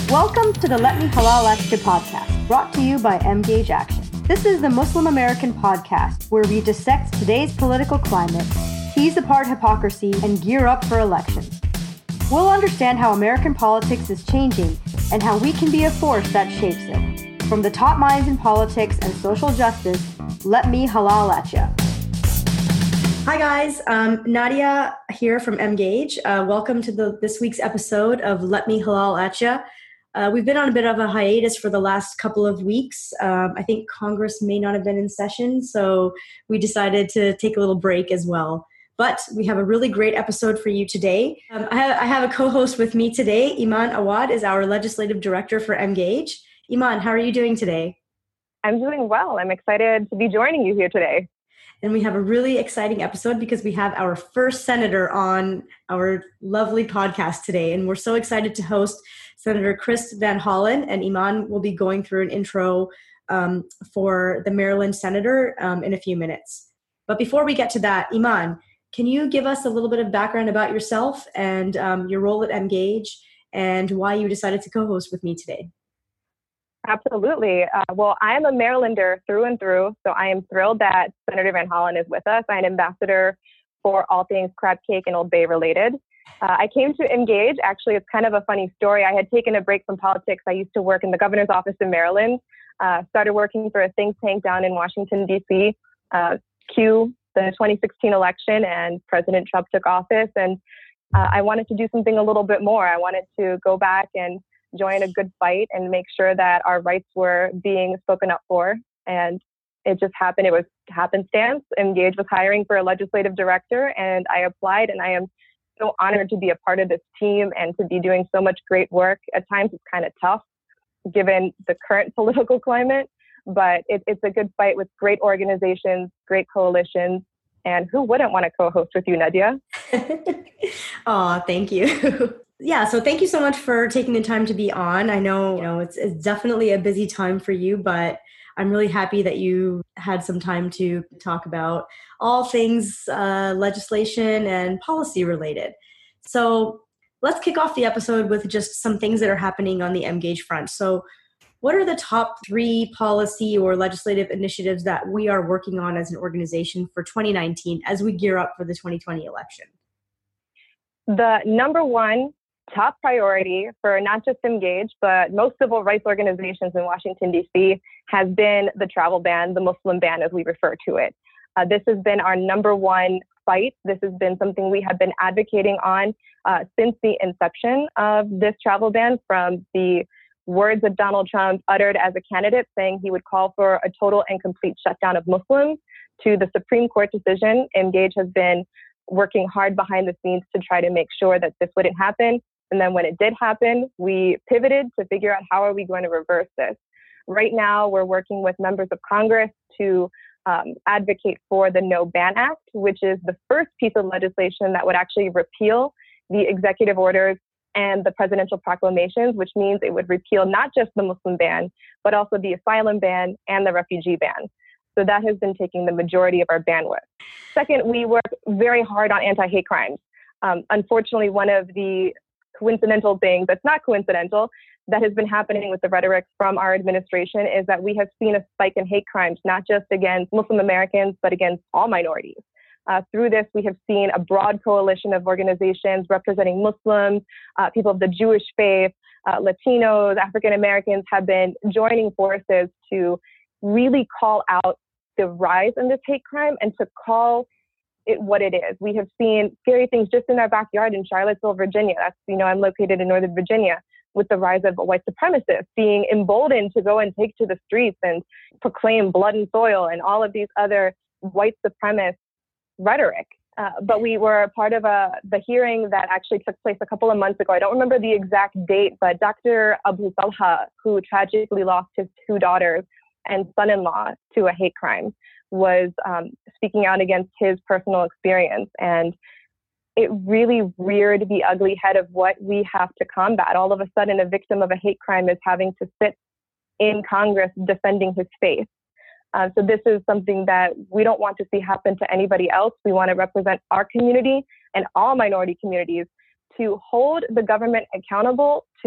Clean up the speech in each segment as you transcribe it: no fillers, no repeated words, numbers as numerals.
Welcome to the Let Me Halal Lecture podcast, brought to you by Mgage Action. This is the Muslim American podcast where we dissect today's political climate, tease apart hypocrisy, and gear up for elections. We'll understand how American politics is changing and how we can be a force that shapes it. From the top minds in politics and social justice, let me halal at ya. Hi guys, Nadia here from Mgage. Welcome to this week's episode of Let Me Halal at Ya. We've been on a bit of a hiatus for the last couple of weeks. I think Congress may not have been in session, so we decided to take a little break as well. But we have a really great episode for you today. I have a co-host with me today. Iman Awad is our legislative director for Mgage. Iman, how are you doing today? I'm doing well. I'm excited to be joining you here today. And we have a really exciting episode because we have our first senator on our lovely podcast today. And we're so excited to host Senator Chris Van Hollen, and Iman will be going through an intro for the Maryland senator in a few minutes. But before we get to that, Iman, can you give us a little bit of background about yourself and your role at Mgage and why you decided to co-host with me today? Absolutely. Well, I am a Marylander through and through, so I am thrilled that Senator Van Hollen is with us. I'm an ambassador for all things crab cake and Old Bay related. I came to Mgage. Actually, it's kind of a funny story. I had taken a break from politics. I used to work in the governor's office in Maryland, started working for a think tank down in Washington, D.C., cue the 2016 election, and President Trump took office. And I wanted to do something a little bit more. I wanted to go back and join a good fight and make sure that our rights were being spoken up for. And it just happened. It was happenstance. Mgage was hiring for a legislative director, and I applied, and I am so honored to be a part of this team and to be doing so much great work. At times it's kind of tough given the current political climate, but it's a good fight with great organizations, great coalitions, and who wouldn't want to co-host with you, Nadia? Oh, thank you. Yeah, so thank you so much for taking the time to be on. I know, it's definitely a busy time for you, but I'm really happy that you had some time to talk about all things legislation and policy related. So let's kick off the episode with just some things that are happening on the Mgage front. So what are the top 3 policy or legislative initiatives that we are working on as an organization for 2019 as we gear up for the 2020 election? The number one top priority for not just Mgage, but most civil rights organizations in Washington, D.C. has been the travel ban, the Muslim ban as we refer to it. This has been our number one fight. This has been something we have been advocating on since the inception of this travel ban, from the words that Donald Trump uttered as a candidate saying he would call for a total and complete shutdown of Muslims, to the Supreme Court decision. Mgage has been working hard behind the scenes to try to make sure that this wouldn't happen. And then when it did happen, we pivoted to figure out how are we going to reverse this. Right now, we're working with members of Congress to advocate for the No Ban Act, which is the first piece of legislation that would actually repeal the executive orders and the presidential proclamations, which means it would repeal not just the Muslim ban, but also the asylum ban and the refugee ban. So that has been taking the majority of our bandwidth. Second, we work very hard on anti-hate crimes. Unfortunately, one of the coincidental things that's not coincidental that has been happening with the rhetoric from our administration is that we have seen a spike in hate crimes, not just against Muslim Americans, but against all minorities. Through this, we have seen a broad coalition of organizations representing Muslims, people of the Jewish faith, Latinos, African Americans have been joining forces to really call out the rise in this hate crime and to call it what it is. We have seen scary things just in our backyard in Charlottesville, Virginia. That's, I'm located in Northern Virginia, with the rise of white supremacists being emboldened to go and take to the streets and proclaim blood and soil and all of these other white supremacist rhetoric. But we were part of the hearing that actually took place a couple of months ago. I don't remember the exact date, but Dr. Abu Talha, who tragically lost his 2 daughters and son-in-law to a hate crime, was speaking out against his personal experience. And it really reared the ugly head of what we have to combat. All of a sudden, a victim of a hate crime is having to sit in Congress defending his faith. So this is something that we don't want to see happen to anybody else. We want to represent our community and all minority communities to hold the government accountable to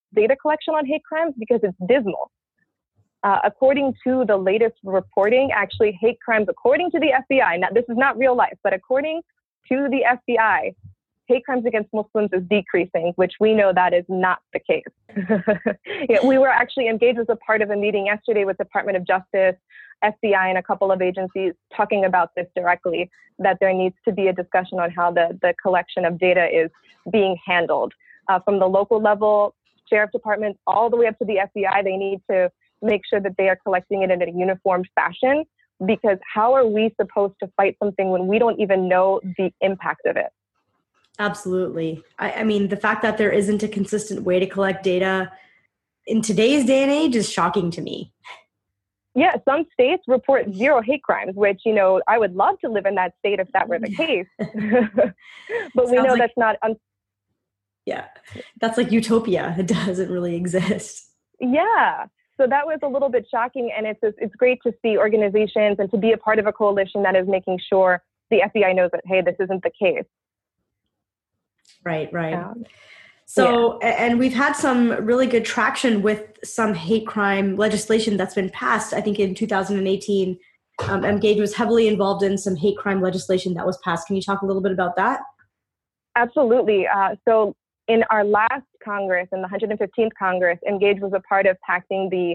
data collection on hate crimes because it's dismal. According to the latest reporting, actually hate crimes, according to the FBI, now this is not real life, but according to the FBI, hate crimes against Muslims is decreasing, which we know that is not the case. Yeah, we were actually engaged as a part of a meeting yesterday with Department of Justice, FBI, and a couple of agencies talking about this directly, that there needs to be a discussion on how the collection of data is being handled. From the local level, sheriff departments, all the way up to the FBI, they need to make sure that they are collecting it in a uniformed fashion, because how are we supposed to fight something when we don't even know the impact of it? Absolutely. I mean, the fact that there isn't a consistent way to collect data in today's day and age is shocking to me. Yeah, some states report zero hate crimes, which, I would love to live in that state if that were the case. But we know that's not. Yeah, that's like utopia. It doesn't really exist. Yeah. So that was a little bit shocking. And it's great to see organizations and to be a part of a coalition that is making sure the FBI knows that, hey, this isn't the case. Right. So, yeah. And we've had some really good traction with some hate crime legislation that's been passed. I think in 2018, MGage was heavily involved in some hate crime legislation that was passed. Can you talk a little bit about that? Absolutely. So in our last Congress, in the 115th Congress, MGage was a part of passing the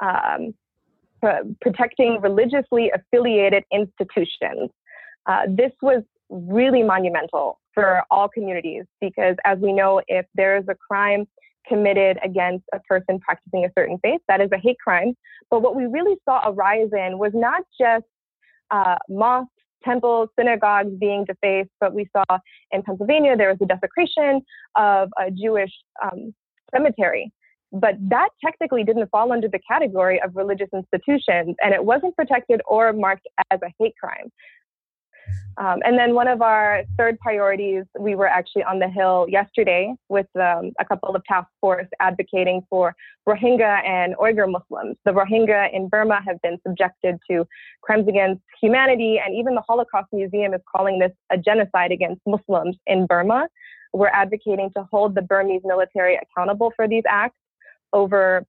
Protecting Religiously Affiliated Institutions. This was really monumental for all communities, because as we know, if there is a crime committed against a person practicing a certain faith, that is a hate crime. But what we really saw a rise in was not just mosques, temples, synagogues being defaced, but we saw in Pennsylvania there was a desecration of a Jewish cemetery. But that technically didn't fall under the category of religious institutions, and it wasn't protected or marked as a hate crime. And then one of our third priorities, we were actually on the Hill yesterday with a couple of task force advocating for Rohingya and Uyghur Muslims. The Rohingya in Burma have been subjected to crimes against humanity, and even the Holocaust Museum is calling this a genocide against Muslims in Burma. We're advocating to hold the Burmese military accountable for these acts. Over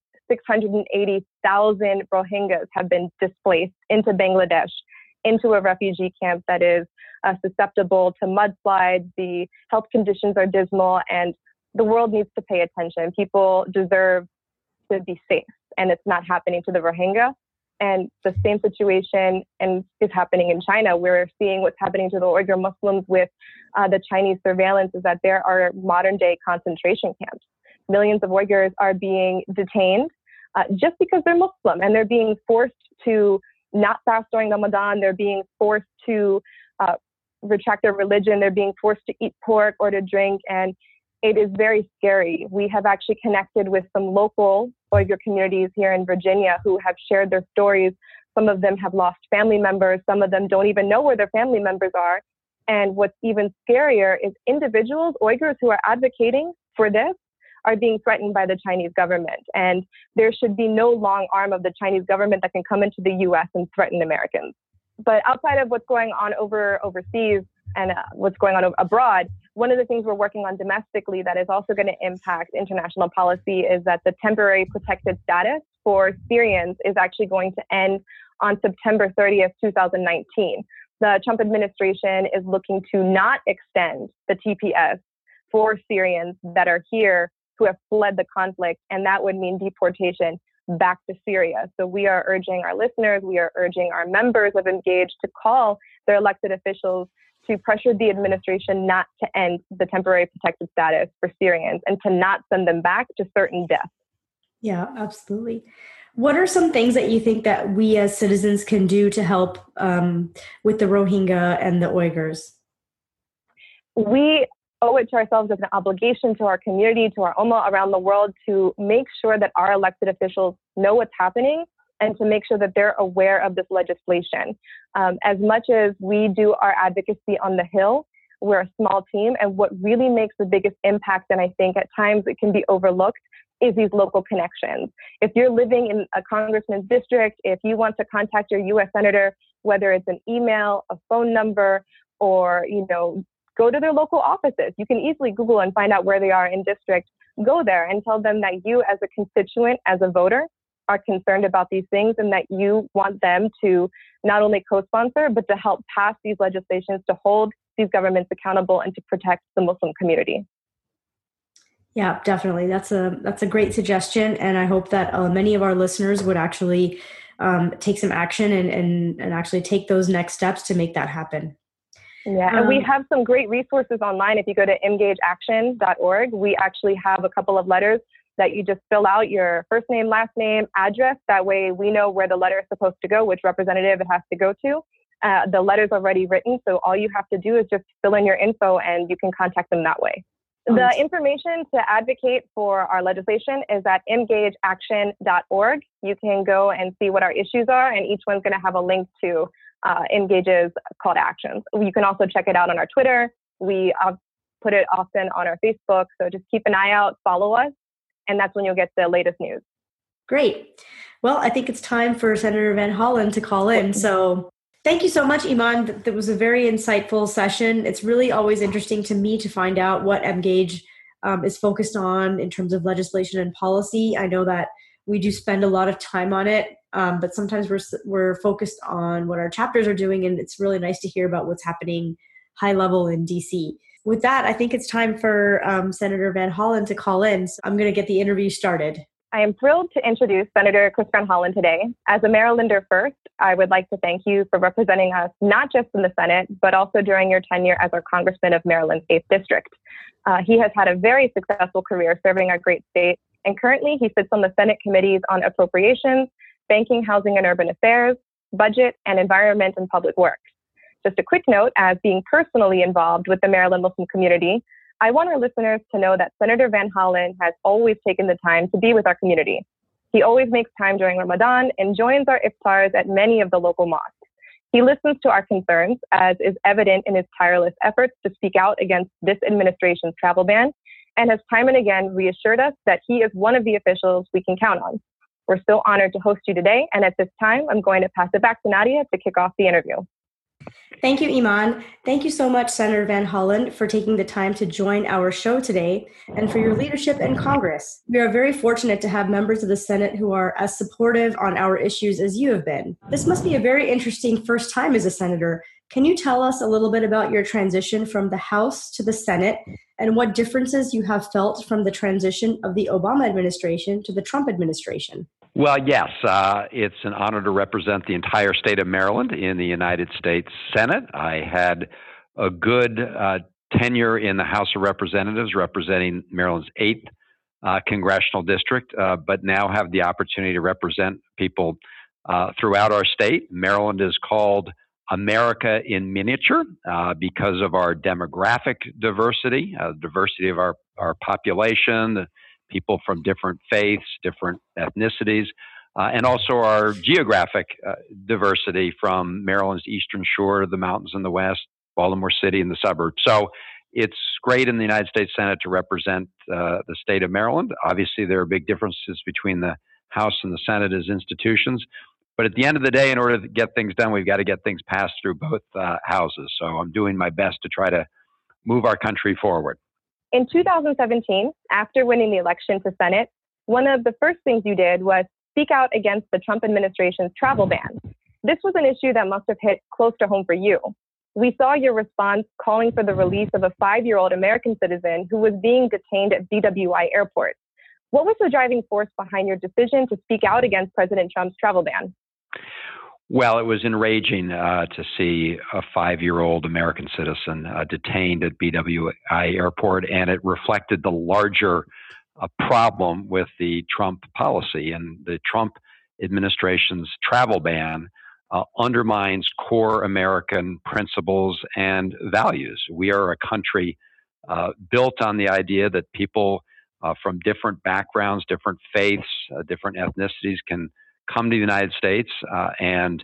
680,000 Rohingyas have been displaced into Bangladesh, into a refugee camp that is susceptible to mudslides. The health conditions are dismal, and the world needs to pay attention. People deserve to be safe, and it's not happening to the Rohingya. And the same situation is happening in China. We're seeing what's happening to the Uyghur Muslims with the Chinese surveillance, is that there are modern-day concentration camps. Millions of Uyghurs are being detained just because they're Muslim, and they're being forced to not fast during Ramadan. They're being forced to retract their religion. They're being forced to eat pork or to drink. And it is very scary. We have actually connected with some local Uyghur communities here in Virginia who have shared their stories. Some of them have lost family members. Some of them don't even know where their family members are. And what's even scarier is individuals, Uyghurs who are advocating for this, are being threatened by the Chinese government. And there should be no long arm of the Chinese government that can come into the U.S. and threaten Americans. But outside of what's going on overseas and what's going on abroad, one of the things we're working on domestically that is also going to impact international policy is that the temporary protected status for Syrians is actually going to end on September 30th, 2019. The Trump administration is looking to not extend the TPS for Syrians that are here who have fled the conflict, and that would mean deportation back to Syria. So we are urging our listeners, we are urging our members of MGage to call their elected officials to pressure the administration not to end the temporary protected status for Syrians and to not send them back to certain death. Yeah, absolutely. What are some things that you think that we as citizens can do to help with the Rohingya and the Uyghurs? We owe it to ourselves as an obligation to our community, to our Ummah around the world, to make sure that our elected officials know what's happening and to make sure that they're aware of this legislation. As much as we do our advocacy on the Hill, we're a small team, and what really makes the biggest impact, and I think at times it can be overlooked, is these local connections. If you're living in a congressman's district, if you want to contact your U.S. senator, whether it's an email, a phone number, or, go to their local offices. You can easily Google and find out where they are in district. go there and tell them that you as a constituent, as a voter, are concerned about these things and that you want them to not only co-sponsor, but to help pass these legislations to hold these governments accountable and to protect the Muslim community. Yeah, definitely. That's a great suggestion. And I hope that many of our listeners would actually take some action and actually take those next steps to make that happen. Yeah, and we have some great resources online. If you go to engageaction.org, we actually have a couple of letters that you just fill out your first name, last name, address. That way we know where the letter is supposed to go, which representative it has to go to. The letter's already written, so all you have to do is just fill in your info and you can contact them that way. The information to advocate for our legislation is at engageaction.org. You can go and see what our issues are, and each one's going to have a link to Engage's call to actions. You can also check it out on our Twitter. We put it often on our Facebook, so just keep an eye out, follow us, and that's when you'll get the latest news. Great. Well, I think it's time for Senator Van Hollen to call in. So thank you so much, Iman. That was a very insightful session. It's really always interesting to me to find out what Engage is focused on in terms of legislation and policy. I know that we do spend a lot of time on it, but sometimes we're focused on what our chapters are doing, and it's really nice to hear about what's happening high level in DC. With that, I think it's time for Senator Van Hollen to call in. So I'm going to get the interview started. I am thrilled to introduce Senator Chris Van Hollen today. As a Marylander first, I would like to thank you for representing us not just in the Senate, but also during your tenure as our Congressman of Maryland's 8th District. He has had a very successful career serving our great state, and currently he sits on the Senate committees on appropriations, banking, housing and urban affairs, budget, and environment and public works. Just a quick note, as being personally involved with the Maryland Muslim community, I want our listeners to know that Senator Van Hollen has always taken the time to be with our community. He always makes time during Ramadan and joins our iftars at many of the local mosques. He listens to our concerns, as is evident in his tireless efforts to speak out against this administration's travel ban, and has time and again reassured us that he is one of the officials we can count on. We're so honored to host you today, and at this time, I'm going to pass it back to Nadia to kick off the interview. Thank you, Iman. Thank you so much, Senator Van Hollen, for taking the time to join our show today and for your leadership in Congress. We are very fortunate to have members of the Senate who are as supportive on our issues as you have been. This must be a very interesting first time as a senator. Can you tell us a little bit about your transition from the House to the Senate and what differences you have felt from the transition of the Obama administration to the Trump administration? Well, yes, it's an honor to represent the entire state of Maryland in the United States Senate. I had a good tenure in the House of Representatives representing Maryland's 8th congressional district, but now have the opportunity to represent people throughout our state. Maryland is called America in miniature because of our demographic diversity, diversity of our population, people from different faiths, different ethnicities, and also our geographic diversity from Maryland's eastern shore to the mountains in the west, Baltimore City and the suburbs. So it's great in the United States Senate to represent the state of Maryland. Obviously, there are big differences between the House and the Senate as institutions. But at the end of the day, in order to get things done, we've got to get things passed through both houses. So I'm doing my best to try to move our country forward. In 2017, after winning the election to Senate, one of the first things you did was speak out against the Trump administration's travel ban. This was an issue that must have hit close to home for you. We saw your response calling for the release of a 5-year-old American citizen who was being detained at BWI Airport. What was the driving force behind your decision to speak out against President Trump's travel ban? Well, it was enraging to see a 5-year-old American citizen detained at BWI Airport, and it reflected the larger problem with the Trump policy. And the Trump administration's travel ban undermines core American principles and values. We are a country built on the idea that people from different backgrounds, different faiths, different ethnicities can come to the United States and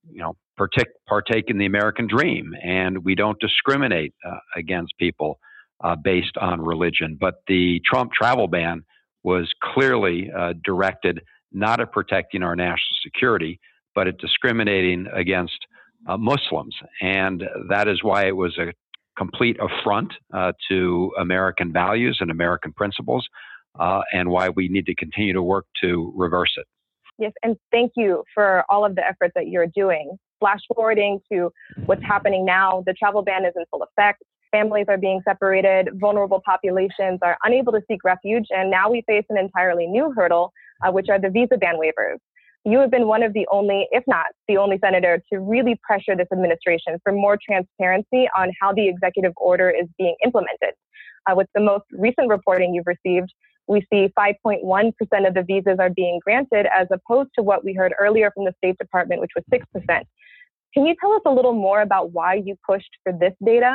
partake in the American dream. And we don't discriminate against people based on religion. But the Trump travel ban was clearly directed not at protecting our national security, but at discriminating against Muslims. And that is why it was a complete affront to American values and American principles. and why we need to continue to work to reverse it. Yes, and thank you for all of the efforts that you're doing. Flash forwarding to what's happening now, the travel ban is in full effect. Families are being separated, vulnerable populations are unable to seek refuge, and now we face an entirely new hurdle, which are the visa ban waivers. You have been one of the only, if not the only senator to really pressure this administration for more transparency on how the executive order is being implemented. With the most recent reporting you've received, we see 5.1% of the visas are being granted as opposed to what we heard earlier from the State Department, which was 6%. Can you tell us a little more about why you pushed for this data?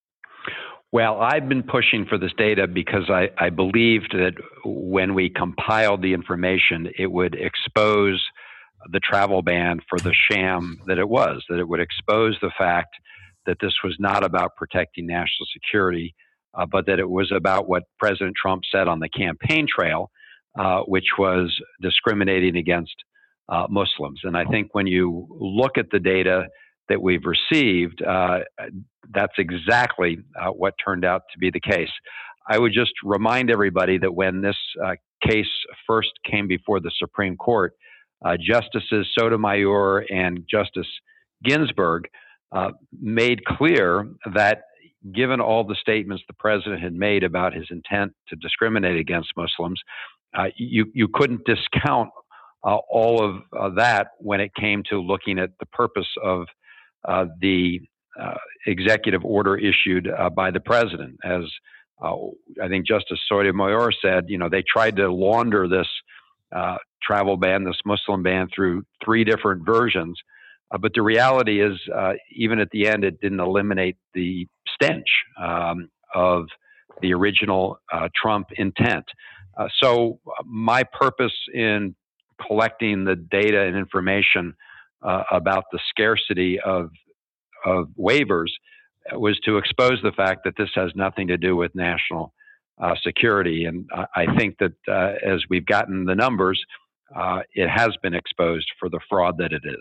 Well, I've been pushing for this data because I believed that when we compiled the information, it would expose the travel ban for the sham that it was, that it would expose the fact that this was not about protecting national security, but that it was about what President Trump said on the campaign trail, which was discriminating against Muslims. And I think when you look at the data that we've received, that's exactly what turned out to be the case. I would just remind everybody that when this case first came before the Supreme Court, Justices Sotomayor and Justice Ginsburg made clear that given all the statements the president had made about his intent to discriminate against Muslims, you couldn't discount all of that when it came to looking at the purpose of the executive order issued by the president. As I think Justice Sotomayor said, they tried to launder this travel ban, this Muslim ban, through 3 different versions. But the reality is, even at the end, it didn't eliminate the stench of the original Trump intent. So my purpose in collecting the data and information about the scarcity of waivers was to expose the fact that this has nothing to do with national security. And I think that as we've gotten the numbers, it has been exposed for the fraud that it is.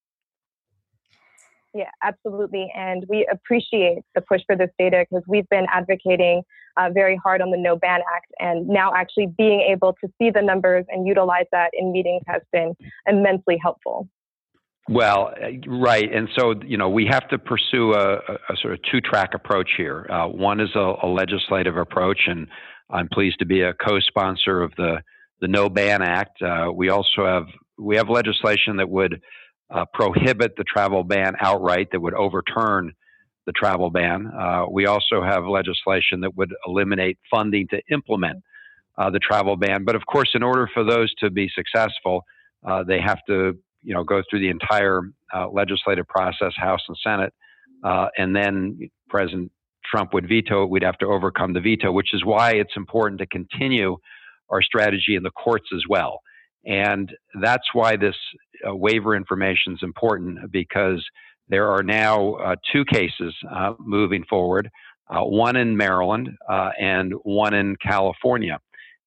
Yeah, absolutely. And we appreciate the push for this data because we've been advocating very hard on the No Ban Act, and now actually being able to see the numbers and utilize that in meetings has been immensely helpful. Well, right. And so, we have to pursue a sort of 2-track approach here. One is a legislative approach, and I'm pleased to be a co-sponsor of the No Ban Act. We also have legislation that would prohibit the travel ban outright, that would overturn the travel ban. We also have legislation that would eliminate funding to implement the travel ban. But of course, in order for those to be successful, they have to go through the entire legislative process, House and Senate, and then President Trump would veto it. We'd have to overcome the veto, which is why it's important to continue our strategy in the courts as well. And that's why this waiver information is important, because there are now 2 cases moving forward, one in Maryland and one in California.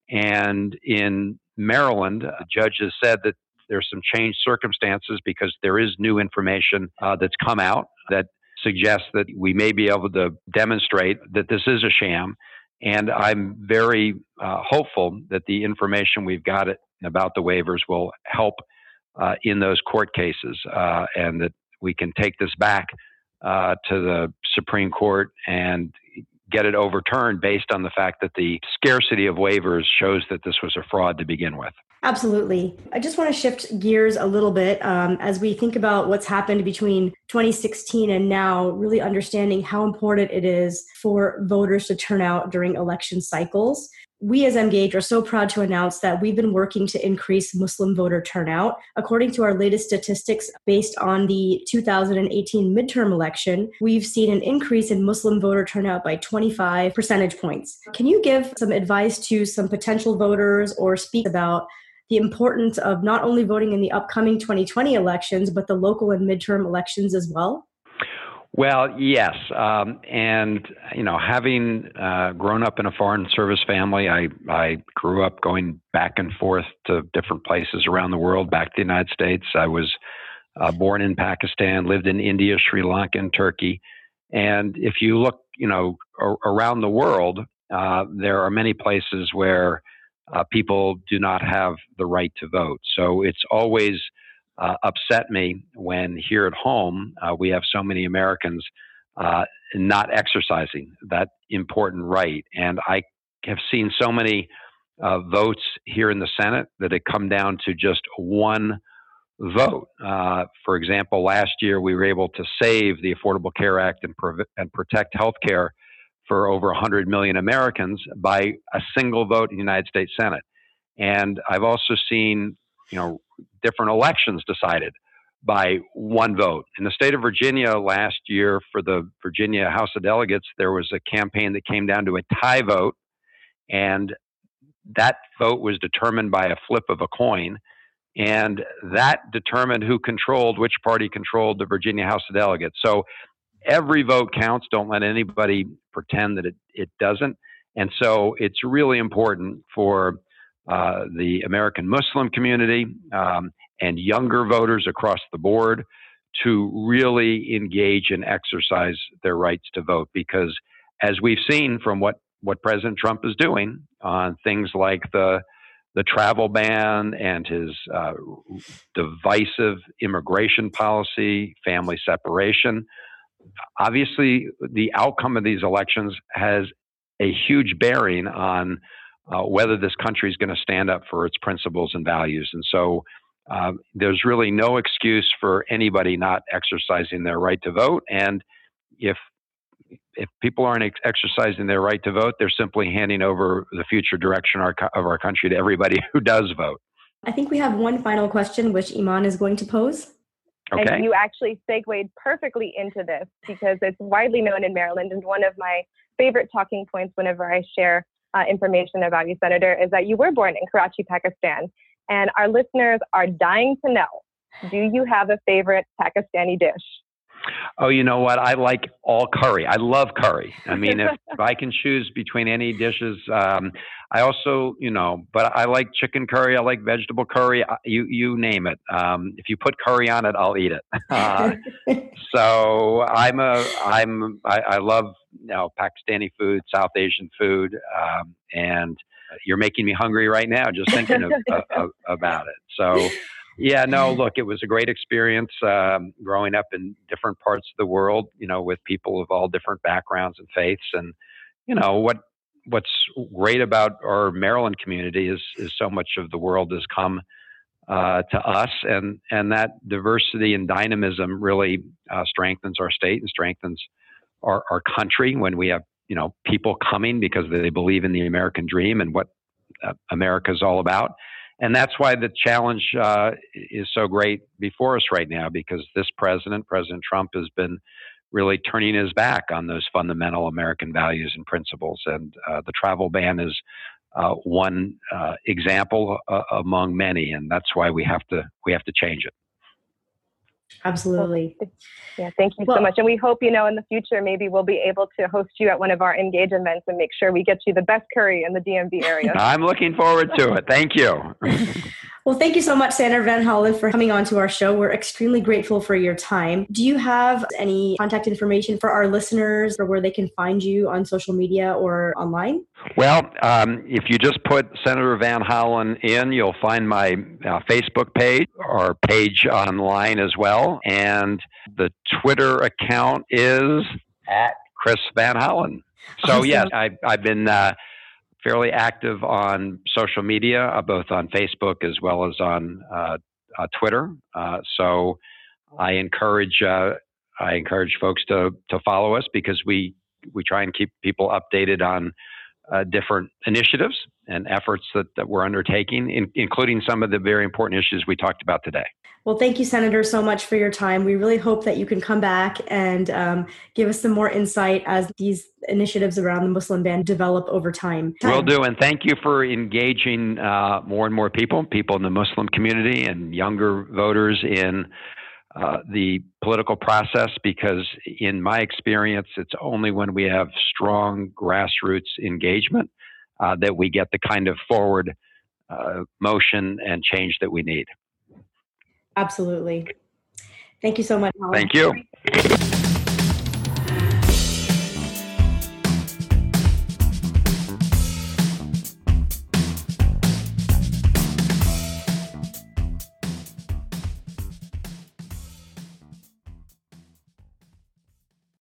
And in Maryland, judges said that there's some changed circumstances because there is new information that's come out that suggests that we may be able to demonstrate that this is a sham. And I'm very hopeful that the information we've got about the waivers will help in those court cases, and that we can take this back to the Supreme Court and get it overturned based on the fact that the scarcity of waivers shows that this was a fraud to begin with. Absolutely. I just want to shift gears a little bit as we think about what's happened between 2016 and now, really understanding how important it is for voters to turn out during election cycles. We as Mgage are so proud to announce that we've been working to increase Muslim voter turnout. According to our latest statistics based on the 2018 midterm election, we've seen an increase in Muslim voter turnout by 25 percentage points. Can you give some advice to some potential voters or speak about the importance of not only voting in the upcoming 2020 elections, but the local and midterm elections as well? Well, yes. And, having grown up in a foreign service family, I grew up going back and forth to different places around the world, back to the United States. I was born in Pakistan, lived in India, Sri Lanka, and Turkey. And if you look, around the world, there are many places where people do not have the right to vote. So it's always upset me when here at home we have so many Americans not exercising that important right. And I have seen so many votes here in the Senate that it come down to just one vote. For example, last year we were able to save the Affordable Care Act and protect health care for over 100 million Americans by a single vote in the United States Senate. And I've also seen, different elections decided by one vote. In the state of Virginia last year for the Virginia House of Delegates, there was a campaign that came down to a tie vote, and that vote was determined by a flip of a coin. And that determined which party controlled the Virginia House of Delegates. So every vote counts. Don't let anybody pretend that it doesn't. And so it's really important for the American Muslim community and younger voters across the board to really engage and exercise their rights to vote. Because as we've seen from what President Trump is doing on things like the travel ban and his divisive immigration policy, family separation, obviously the outcome of these elections has a huge bearing on whether this country is going to stand up for its principles and values. And so there's really no excuse for anybody not exercising their right to vote. And if people aren't exercising their right to vote, they're simply handing over the future direction of our country to everybody who does vote. I think we have one final question, which Iman is going to pose. Okay. And you actually segued perfectly into this because it's widely known in Maryland, and one of my favorite talking points whenever I share information about you, Senator, is that you were born in Karachi, Pakistan. And our listeners are dying to know, do you have a favorite Pakistani dish? Oh, you know what? I like all curry. I love curry. I mean, if I can choose between any dishes, I also, but I like chicken curry. I like vegetable curry. You name it. If you put curry on it, I'll eat it. So I love Pakistani food, South Asian food, and you're making me hungry right now just thinking about it. So. Yeah, no, look, it was a great experience growing up in different parts of the world, with people of all different backgrounds and faiths. And, what's great about our Maryland community is so much of the world has come to us. And that diversity and dynamism really strengthens our state and strengthens our country when we have, people coming because they believe in the American dream and what America is all about. And that's why the challenge is so great before us right now, because this President Trump, has been really turning his back on those fundamental American values and principles. And the travel ban is one example among many, and that's why we have to change it. Absolutely. Yeah, thank you so much. And we hope, in the future, maybe we'll be able to host you at one of our Engage events and make sure we get you the best curry in the DMV area. I'm looking forward to it. Thank you. Well, thank you so much, Senator Van Hollen, for coming on to our show. We're extremely grateful for your time. Do you have any contact information for our listeners or where they can find you on social media or online? Well, if you just put Senator Van Hollen in, you'll find my Facebook page or page online as well. And the Twitter account is at Chris Van Hollen. So, awesome. Yes, I've been fairly active on social media, both on Facebook as well as on Twitter. So I encourage folks to follow us because we try and keep people updated on different initiatives and efforts that we're undertaking, including some of the very important issues we talked about today. Well, thank you, Senator, so much for your time. We really hope that you can come back and give us some more insight as these initiatives around the Muslim ban develop over time. Will do. And thank you for engaging more and more people in the Muslim community and younger voters in the political process, because in my experience, it's only when we have strong grassroots engagement that we get the kind of forward motion and change that we need. Absolutely. Thank you so much, Hollen. Thank you.